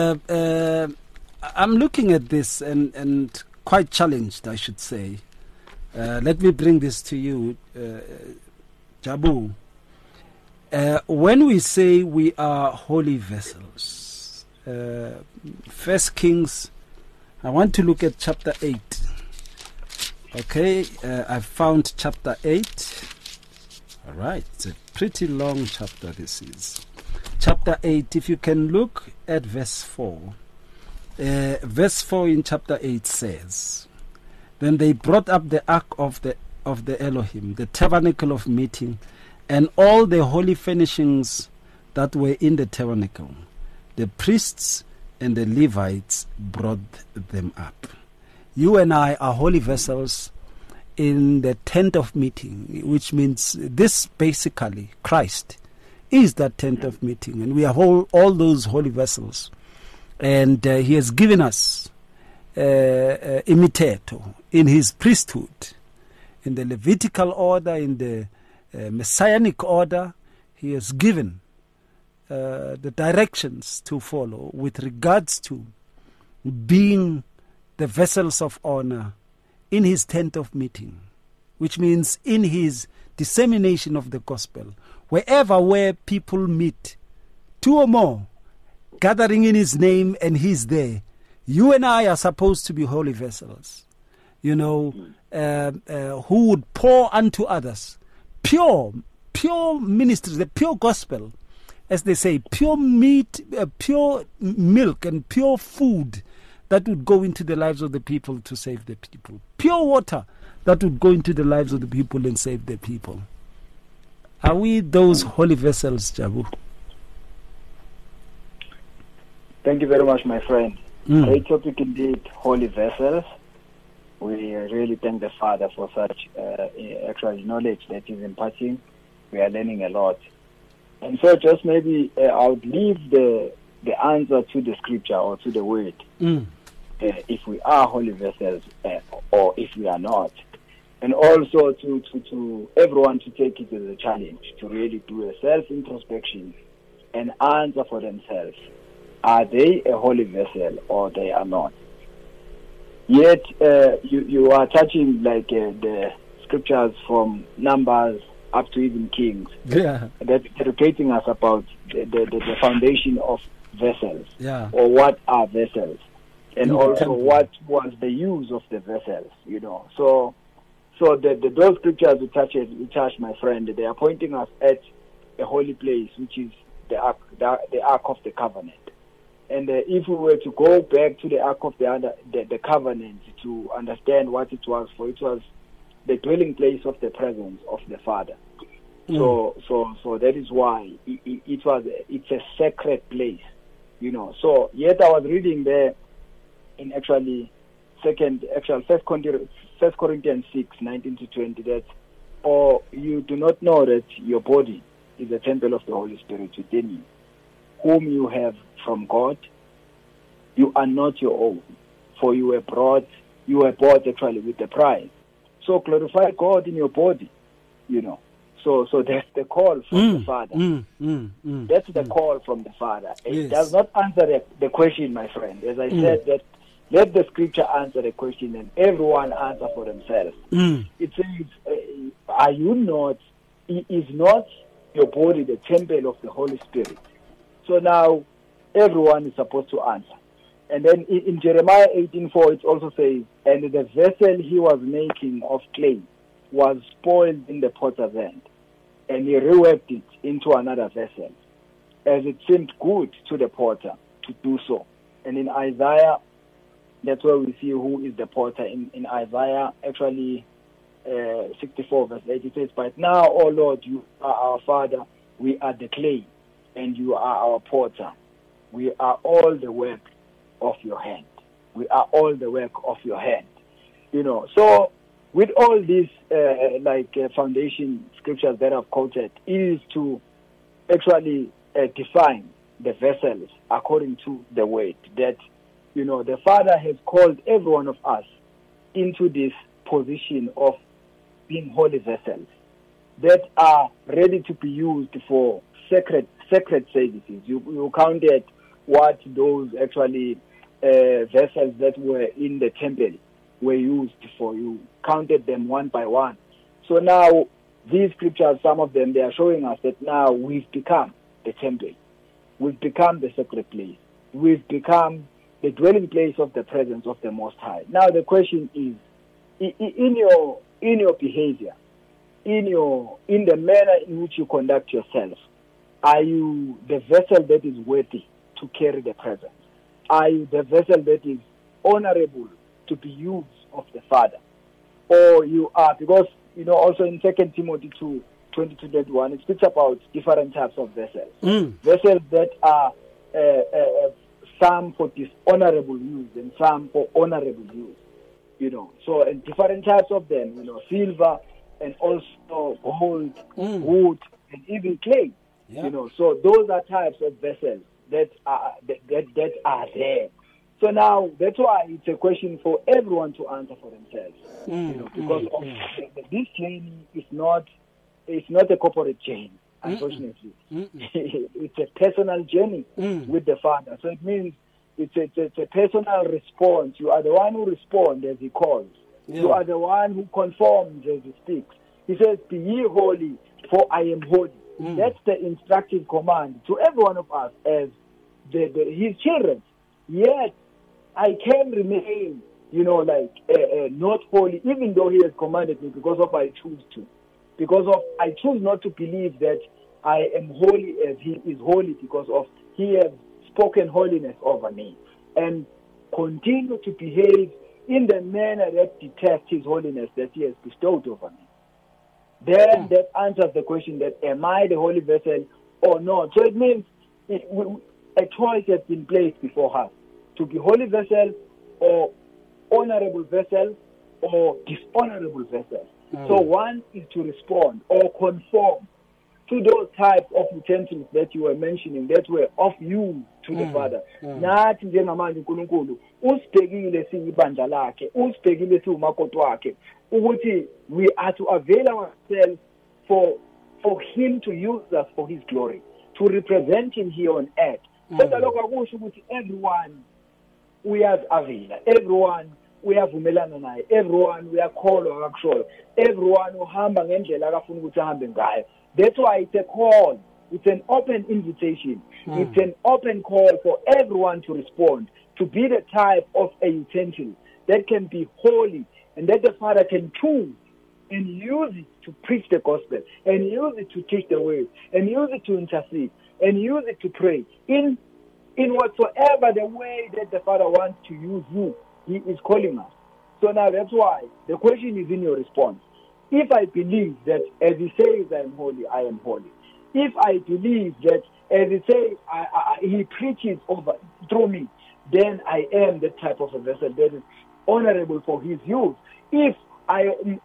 I'm looking at this and quite challenged, I should say. Let me bring this to you, Jabu. When we say we are holy vessels, First Kings, I want to look at chapter 8. Okay, I found chapter 8. All right, it's a pretty long chapter this is. Chapter 8, if you can look at verse 4. Verse 4 in chapter 8 says, Then they brought up the ark of the Elohim, the tabernacle of meeting, and all the holy furnishings that were in the tabernacle. The priests and the Levites brought them up. You and I are holy vessels in the tent of meeting, which means this basically, Christ is that tent of meeting. And we have all those holy vessels. And he has given us imitator in his priesthood, in the Levitical order, in the Messianic order. He has given the directions to follow with regards to being the vessels of honor in his tent of meeting, which means in his dissemination of the gospel. Where people meet, 2 or more, gathering in his name and he's there, you and I are supposed to be holy vessels, who would pour unto others pure ministry, the pure gospel, as they say, pure meat, pure milk and pure food that would go into the lives of the people to save the people. Pure water that would go into the lives of the people and save the people. Are we those holy vessels, Jabu? Thank you very much, my friend. Great topic indeed, holy vessels. We really thank the Father for such actual knowledge that he's imparting. We are learning a lot. And so just maybe I would leave the answer to the scripture or to the word. If we are holy vessels or if we are not. And also to everyone to take it as a challenge, to really do a self-introspection and answer for themselves. Are they a holy vessel or they are not? Yet you are touching like the scriptures from Numbers up to even Kings. Yeah. That's educating us about the foundation of vessels. Yeah. Or what are vessels. And also what was the use of the vessels, you know. So those scriptures we touch, my friend, they are pointing us at a holy place, which is the Ark of the Covenant. And if we were to go back to the Ark of the Covenant to understand what it was the dwelling place of the presence of the Father. So that is why it's a sacred place, you know. So yet I was reading there in actually First Corinthians 6:19-20 that, or you do not know that your body is a temple of the Holy Spirit within you, whom you have from God. You are not your own, for you were bought actually with a price. So glorify God in your body, you know. So that's the call from the Father. That's the call from the Father. It does not answer the question, my friend. As I said, that let the scripture answer the question and everyone answer for themselves. It says, are you not, is not your body the temple of the Holy Spirit? So now everyone is supposed to answer. And then in Jeremiah 18:4 it also says, and the vessel he was making of clay was spoiled in the potter's hand, and he reworked it into another vessel, as it seemed good to the potter to do so. And in Isaiah, that's where we see who is the potter. In Isaiah, actually 64 verse 8, it says, but now, O Lord, you are our Father, we are the clay, and you are our potter. We are all the work of your hand. We are all the work of your hand. You know, so with all these foundation scriptures that I've quoted, is to actually define the vessels according to the word that, you know, the Father has called every one of us into this position of being holy vessels that are ready to be used for sacred services. You counted what those actually vessels that were in the temple were used for. You counted them one by one. So now these scriptures, some of them, they are showing us that now we've become the temple. We've become the sacred place. We've become the dwelling place of the presence of the Most High. Now the question is, in your behavior, in the manner in which you conduct yourself, are you the vessel that is worthy to carry the presence? Are you the vessel that is honorable to be used of the Father? Or you are, because, you know, also in 2 Timothy 2:20-21, it speaks about different types of vessels. Vessels that are some for dishonorable use and some for honorable use. You know, so and different types of them, you know, silver and also gold, wood, and even clay. Yeah. You know, so those are types of vessels that are there. So now that's why it's a question for everyone to answer for themselves. You know, because of this journey is not a corporate journey, unfortunately. It's a personal journey with the Father. So it means it's a personal response. You are the one who responds as he calls. Yeah. You are the one who conforms as he speaks. He says, be ye holy, for I am holy. That's the instructive command to every one of us as his children. Yet, I can remain, you know, not holy, even though he has commanded me, because of I choose to. Because of I choose not to believe that I am holy as he is holy, because of he has spoken holiness over me. And continue to behave in the manner that detests his holiness that he has bestowed over me. Then that answers the question that am I the holy vessel or not? So it means a choice has been placed before us to be holy vessel or honorable vessel or dishonorable vessel. So one is to respond or conform to those types of utensils that you were mentioning that were of use to the Father. Nathi njengamanje uNkulunkulu usibhekile siyibandla lakhe, usibhekile siwumakoti wakhe ukuthi we are to avail ourselves for him to use us for his glory, to represent him here on earth. Kodwa lokho akusho ukuthi everyone uyazavela, everyone uyavumelana naye, everyone uyakholwa akakushoyo, everyone uhamba ngendlela akafuna ukuthi ahambe ngayo. That's why it's a call. It's an open invitation. It's an open call for everyone to respond, to be the type of a utensil that can be holy and that the Father can choose and use it to preach the gospel, and use it to teach the word, and use it to intercede, and use it to pray. In whatsoever the way that the Father wants to use you, he is calling us. So now that's why the question is in your response. If I believe that as he says I am holy, I am holy. If I believe that as he says he preaches over through me, then I am the type of a vessel that is honorable for his use. If I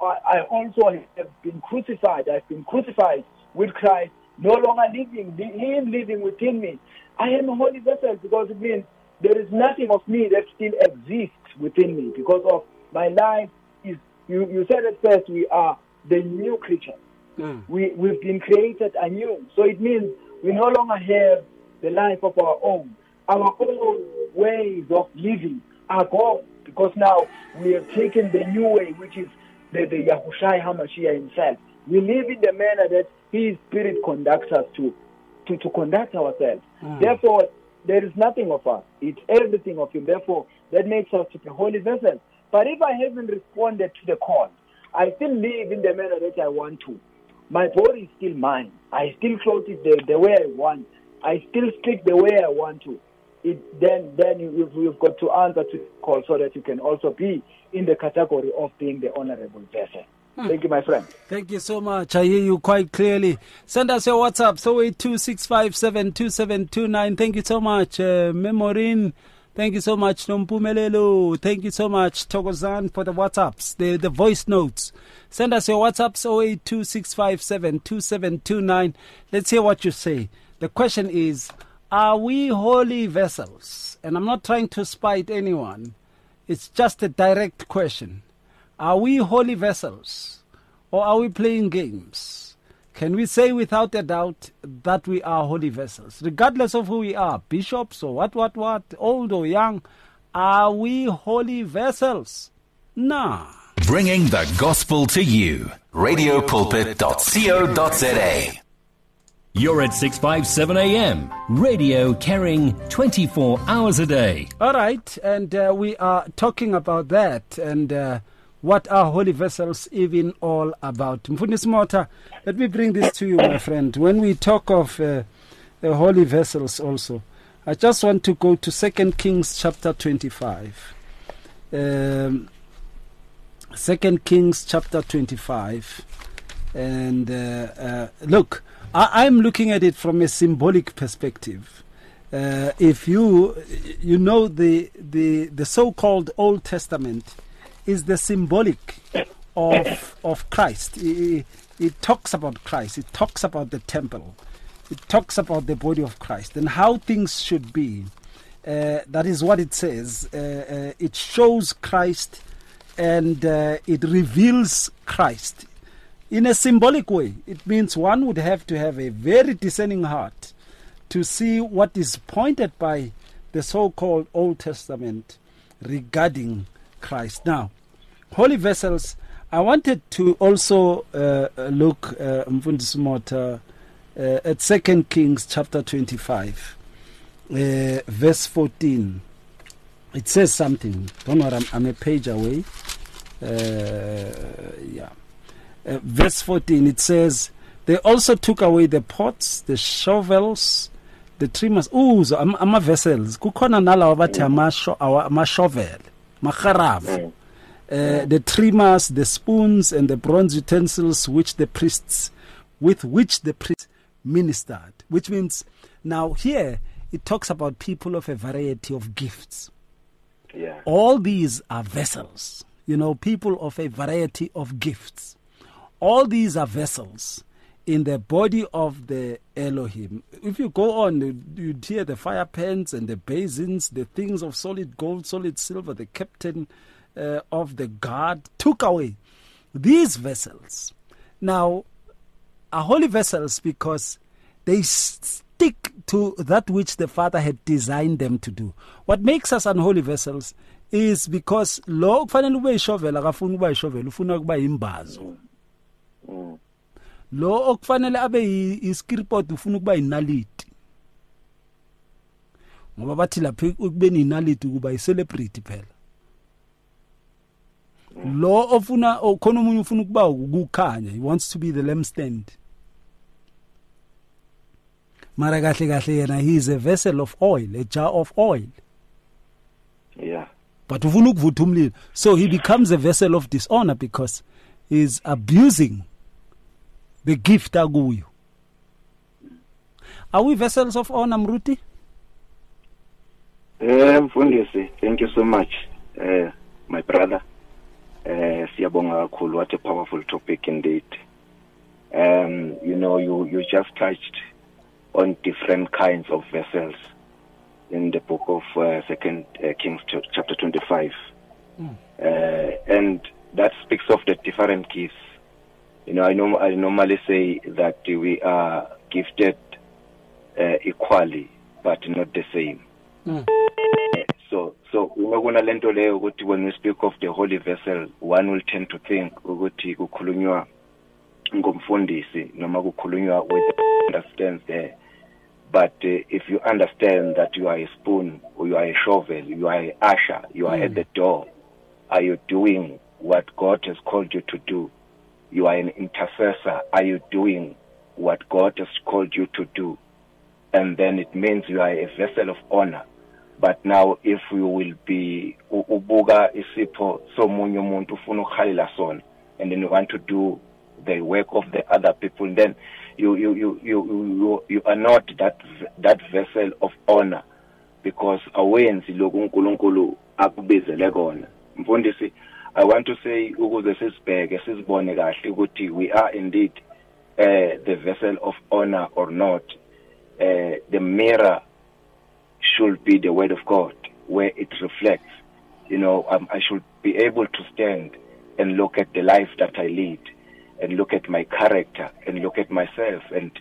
also have been crucified, I've been crucified with Christ, no longer living, him living within me, I am a holy vessel, because it means there is nothing of me that still exists within me because of my life. You said at first we are the new creature. We've been created anew. So it means we no longer have the life of our own. Our old ways of living are gone, because now we have taken the new way, which is the Yahushua HaMashiach himself. We live in the manner that his spirit conducts us to conduct ourselves. Therefore, there is nothing of us. It's everything of him. Therefore, that makes us to be holy vessels. But if I haven't responded to the call, I still live in the manner that I want to. My body is still mine. I still clothe it the way I want. I still speak the way I want to. Then you've got to answer to the call so that you can also be in the category of being the honorable vessel. Thank you, my friend. Thank you so much. I hear you quite clearly. Send us your WhatsApp, 0826572729. Thank you so much, Memorin. Thank you so much, Nompumelelo. Thank you so much, Togozan, for the WhatsApps, the voice notes. Send us your WhatsApps, 0826572729. Let's hear what you say. The question is, are we holy vessels? And I'm not trying to spite anyone. It's just a direct question. Are we holy vessels, or are we playing games? Can we say without a doubt that we are holy vessels, regardless of who we are, bishops or what, old or young? Are we holy vessels? Nah. Bringing the gospel to you. Radiopulpit.co.za. You're at 657 AM, radio carrying 24 hours a day. All right, and we are talking about that, and what are holy vessels even all about? Mfundisi Mota, let me bring this to you, my friend. When we talk of holy vessels also, I just want to go to 2 Kings chapter 25. 2 Kings chapter 25. And look, I'm looking at it from a symbolic perspective. If you know the so-called Old Testament is the symbolic of Christ. It talks about Christ. It talks about the temple. It talks about the body of Christ and how things should be. That is what it says. It shows Christ and it reveals Christ in a symbolic way. It means one would have to have a very discerning heart to see what is pointed by the so-called Old Testament regarding Christ. Now, holy vessels, I wanted to also look, Mfundisi Mota, at 2 Kings chapter 25, verse 14. It says something. Don't worry, I'm a page away. Verse 14, it says, they also took away the pots, the shovels, the trimmers. So ama vessels. Kukhona nalawa bathi ama shovel. Makharav. The trimmers, the spoons, and the bronze utensils with which the priest ministered. Which means, now here, it talks about people of a variety of gifts. Yeah. All these are vessels. People of a variety of gifts. All these are vessels in the body of the Elohim. If you go on, you'd hear the fire pans and the basins, the things of solid gold, solid silver, the captain of the guard took away these vessels. Now, are holy vessels because they stick to that which the Father had designed them to do. What makes us unholy vessels is because lo kufanele ube ishovel akafuni ukuba ishovel ufuna ukuba imbazo. Lo okufanele abe iskirpot ufuna ukuba inaliti. Ngoba bathi lapha ukubeni inaliti kuba icelebrity phela. Lo ofuna khona umunye ufuna ukuba ukukhanya, he wants to be the lampstand. Mara kahle yena, he is a vessel of oil, a jar of oil. Yeah. But ufuna ukuvutha umlilo. So he becomes a vessel of dishonor because he is abusing the gift akuyo. Are we vessels of honor, Mruti? Mfundisi, thank you so much, my brother. Siyabonga kakhulu, what a powerful topic indeed. You just touched on different kinds of vessels in the book of 2 Kings chapter 25. And that speaks of the different gifts. I normally say that we are gifted equally, but not the same. So when we speak of the holy vessel, one will tend to think ukuthi kukhulunywa ngomfundisi noma kukhulunywa with understands there. But if you understand that you are a spoon, or you are a shovel, you are an usher, you are at the door, are you doing what God has called you to do? You are an intercessor. Are you doing what God has called you to do? And then it means you are a vessel of honor. But now if you will be ubuga isipho somunye umuntu ufuna ukhalila sona, and then you want to do the work of the other people, then you are not that vessel of honor, because awenzi lokhu uNkulunkulu akubizele kona. Mfundisi, I want to say ukuze sisibheke sizibone kahle ukuthi we are indeed the vessel of honor or not. The mirror should be the word of God, where it reflects. I should be able to stand and look at the life that I lead, and look at my character, and look at myself,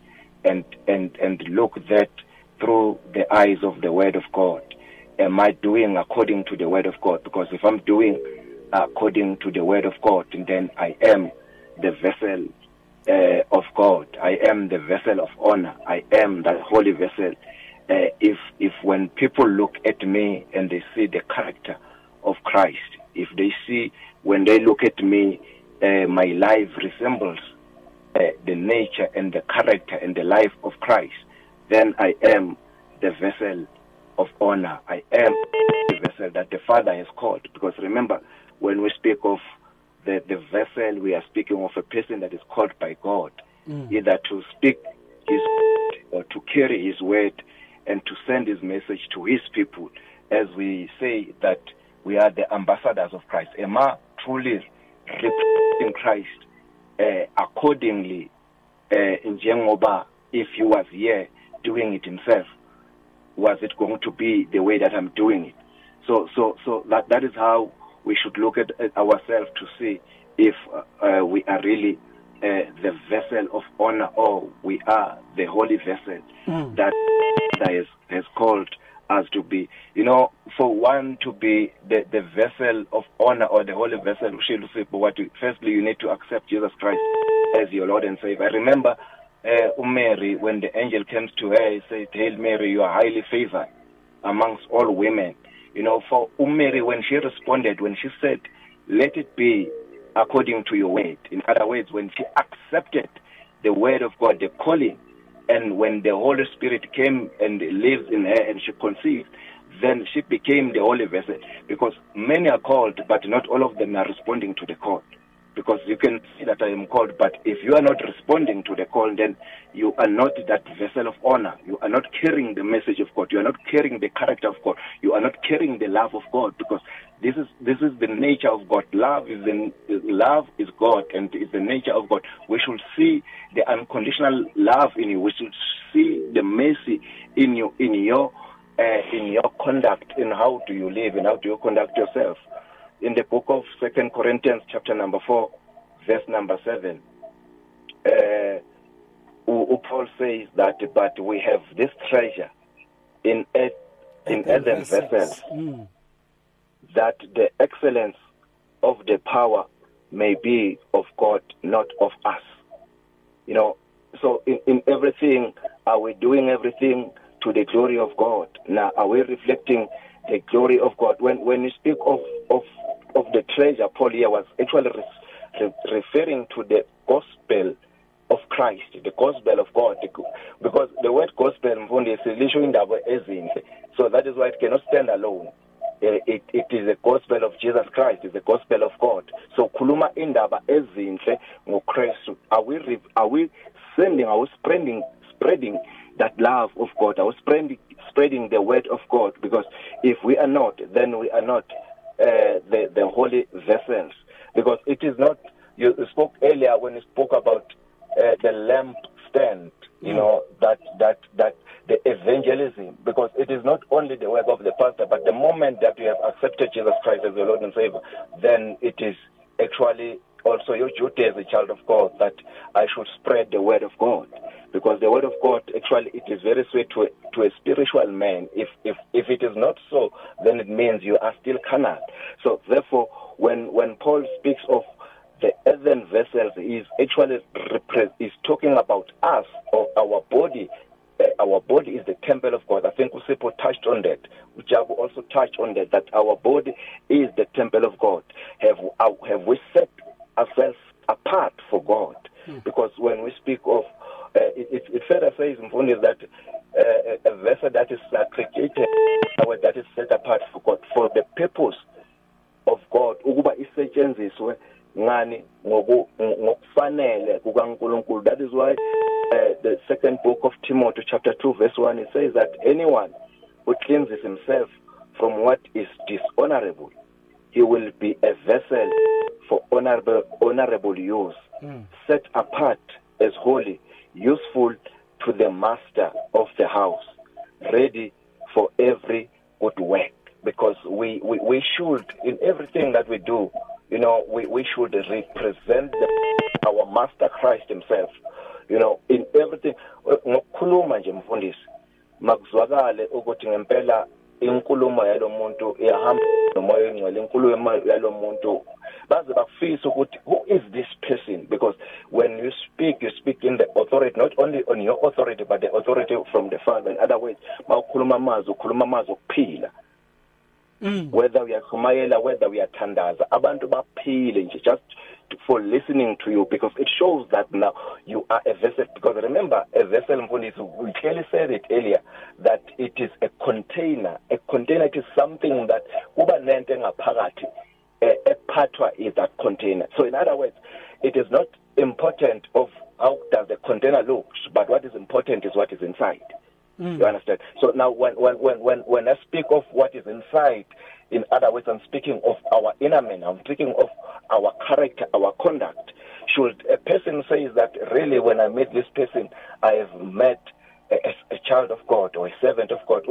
and look that through the eyes of the word of God. Am I doing according to the word of God? Because if I'm doing according to the word of God, then I am the vessel of God. I am the vessel of honor. I am that holy vessel. If when people look at me and they see the character of Christ, if they see when they look at me, my life resembles the nature and the character and the life of Christ, then I am the vessel of honor. I am the vessel that the Father has called. Because remember, when we speak of the vessel, we are speaking of a person that is called by God, either to speak his word or to carry his word and to send his message to his people. As we say that we are the ambassadors of Christ. Am I truly representing Christ accordingly, in Jengoba, if he was here doing it himself? Was it going to be the way that I'm doing it? So that is how we should look at ourselves to see if we are really the vessel of honor, or we are the holy vessel that has called us to be. For one to be the vessel of honor or the holy vessel, firstly you need to accept Jesus Christ as your Lord and Savior. I remember Mary, when the angel comes to her, he said, "Hail Mary, you are highly favored amongst all women." For Mary, when she responded, when she said, "Let it be according to your word," in other words, when she accepted the word of God, the calling, and when the Holy Spirit came and lives in her and she conceived, then she became the holy vessel, because many are called, but not all of them are responding to the call. Because you can see that I am called, but if you are not responding to the call, then you are not that vessel of honor. You are not carrying the message of God. You are not carrying the character of God. You are not carrying the love of God, because this is the nature of God. Love is God, and is the nature of God. We should see the unconditional love in you. We should see the mercy in you, in your conduct, in how do you live and how do you conduct yourself. In the book of 2 Corinthians, chapter number 4, verse number 7, Paul says that, but we have this treasure in earthen vessels, that the excellence of the power may be of God, not of us. So in everything, are we doing everything to the glory of God? Now, are we reflecting the glory of God? When you speak of the treasure, Paul here was actually referring to the gospel of Christ, the gospel of God, because the word gospel is so that is why it cannot stand alone. It is the gospel of Jesus Christ, it's the gospel of God. So kuluma indaba ezinhle ngoKristu. Are we sending, are we spreading that love of God? Are we spreading the word of God? Because if we are not, then we are not the holy vessels. Because it is not, you spoke earlier when you spoke about the lampstand, that the evangelism, because it is not only the work of the pastor, but the moment that you have accepted Jesus Christ as your Lord and Savior, then it is actually also your duty as a child of God that I should spread the word of God. Because the word of God, actually, it is very sweet to a spiritual man. If it is not so, then it means you are still carnal. So therefore, when Paul speaks of the earthen vessels, is actually is talking about us, or our body. Our body is the temple of God. I think Usipo touched on that. Ujabu also touched on that our body is the temple of God. Have we set ourselves apart for God? Because when we speak of it's fair to say is that a vessel that is segregated, that is set apart for God, for the purpose of God, ukuba isetshenziswe ngani ngokufanele kukaNkulunkulu. That is why the second book of Timothy, chapter 2, verse 1, it says that anyone who cleanses himself from what is dishonorable, he will be a vessel for honorable use, set apart as holy, useful to the master of the house, ready for every good work. Because we should, in everything that we do, we should represent our master Christ himself. In everything. Ngokukhuluma nje mfundisi, makuzwakale ukuthi ngempela inkulumo yalo muntu iyahamba nomoya engcwele, inkulumo yalo muntu baze bafisa ukuthi who is this person? Because when you speak in the authority, not only on your authority, but the authority from the Father. In other words, mawukhuluma amazwi okuphila. Whether we are Kumayela, whether we are Tandaza, abantu baphile nje just for listening to you, because it shows that now you are a vessel. Because remember, a vessel, we clearly said it earlier, that it is a container. A container is something that uba nento ngaphakathi, ephathwa is that container. So in other words, it is not important of how does the container look, but what is important is what is inside. You understand? So now when I speak of what is inside, in other words, I'm speaking of our inner man, I'm speaking of our character, our conduct. Should a person say that really when I met this person, I have met a child of God or a servant of God,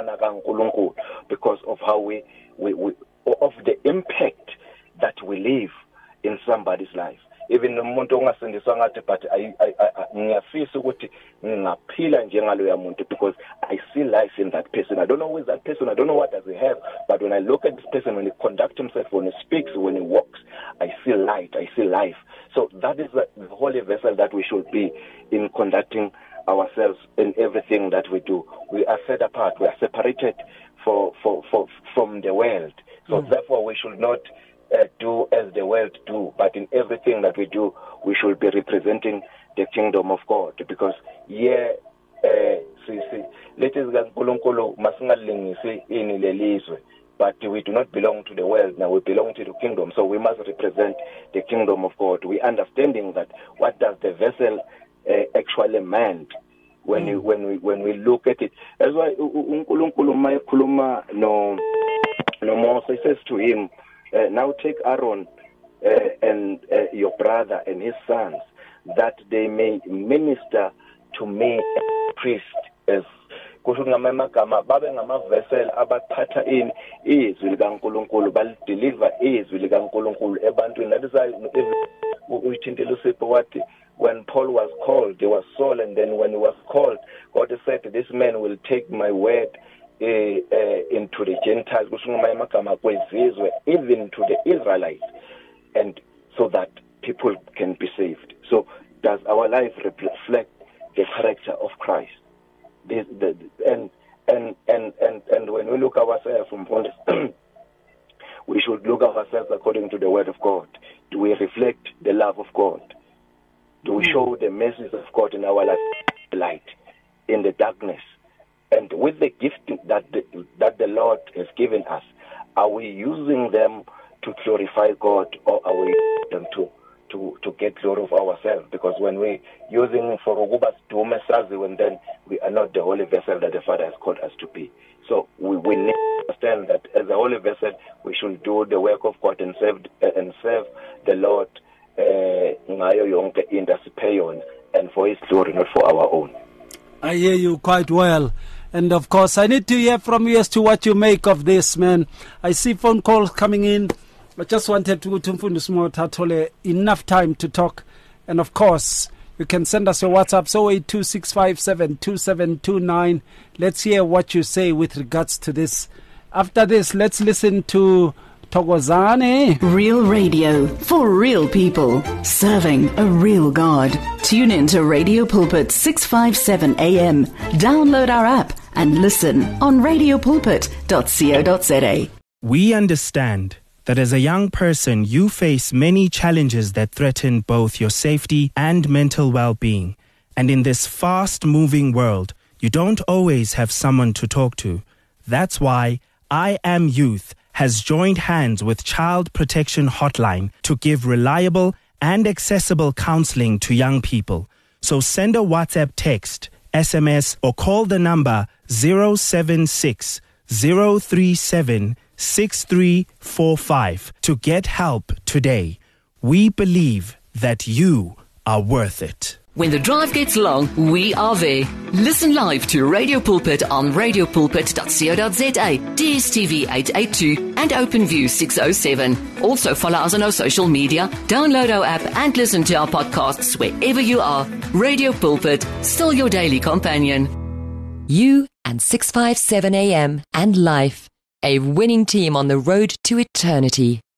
because of how we of the impact that we leave in somebody's life. Even umuntu ongasindiswa ngathi, but ngiyafisa ukuthi ngingaphila njengaloya muntu, because I see life in that person. I don't know who is that person, I don't know what does he have, but when I look at this person, when he conducts himself, when he speaks, when he walks, I see light, I see life. So that is the holy vessel that we should be in conducting ourselves in everything that we do. We are set apart, we are separated from the world. So therefore we should not do as the world do, but in everything that we do, we should be representing the kingdom of God. Because lithi zikaNkulunkulu masingalingisi ini lelizwe. But we do not belong to the world now, we belong to the kingdom. So we must represent the kingdom of God. We understanding that what does the vessel actually meant when we look at it. That's why uNkulunkulu mayekhuluma no Moses, says to him, now take Aaron and your brother and his sons, that they may minister to me as priest, as kusho ngamagama babe ngamavessel abathatha in izwi likaNkulunkulu, balideliver izwi likaNkulunkulu ebantwini. That is why uyithintile uSipho wathi when Paul was called, there was Saul, and then when he was called, God said, this man will take my word into the Gentiles, even to the Israelites, and so that people can be saved. So does our life reflect the character of Christ? And when we look ourselves from we should look ourselves according to the word of God. Do we reflect the love of God? Do we show the message of God in our life, light in the darkness? And with the gift that the Lord has given us, are we using them to glorify God, or are we using them to get glory of ourselves? Because when we're using for Rugubas to and then we are not the holy vessel that the Father has called us to be. So we need to understand that as a holy vessel, we should do the work of God and serve the Lord and for His glory, not for our own. I hear you quite well. And of course, I need to hear from you as to what you make of this, man. I see phone calls coming in. I just wanted to Tatole enough time to talk. And of course, you can send us your WhatsApp 0826572729. Let's hear what you say with regards to this. After this, let's listen to Thokozane. Real radio for real people, serving a real God. Tune in to Radio Pulpit 657 AM. Download our app and listen on radiopulpit.co.za. We understand that as a young person, you face many challenges that threaten both your safety and mental well-being. And in this fast-moving world, you don't always have someone to talk to. That's why I Am Youth has joined hands with Child Protection Hotline to give reliable and accessible counseling to young people. So send a WhatsApp text, SMS, or call the number 076 037 6345 to get help today. We believe that you are worth it. When the drive gets long, we are there. Listen live to Radio Pulpit on radiopulpit.co.za, DSTV 882 and OpenView 607. Also follow us on our social media, download our app and listen to our podcasts wherever you are. Radio Pulpit, still your daily companion. You and 657 AM and life, a winning team on the road to eternity.